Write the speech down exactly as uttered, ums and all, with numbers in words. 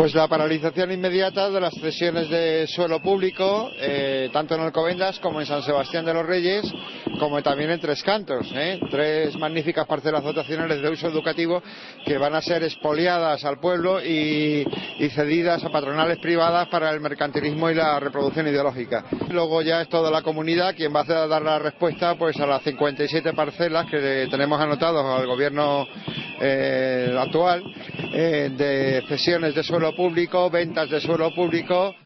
Pues la paralización inmediata de las cesiones de suelo público, eh, tanto en Alcobendas como en San Sebastián de los Reyes, como también en Tres Cantos, ¿eh? Tres magníficas parcelas dotacionales de uso educativo que van a ser expoliadas al pueblo y, y cedidas a patronales privadas para el mercantilismo y la reproducción ideológica. Luego ya es toda la comunidad quien va a dar la respuesta pues a las cincuenta y siete parcelas que tenemos anotados al gobierno eh, actual, eh, de cesiones de suelo público, ventas de suelo público.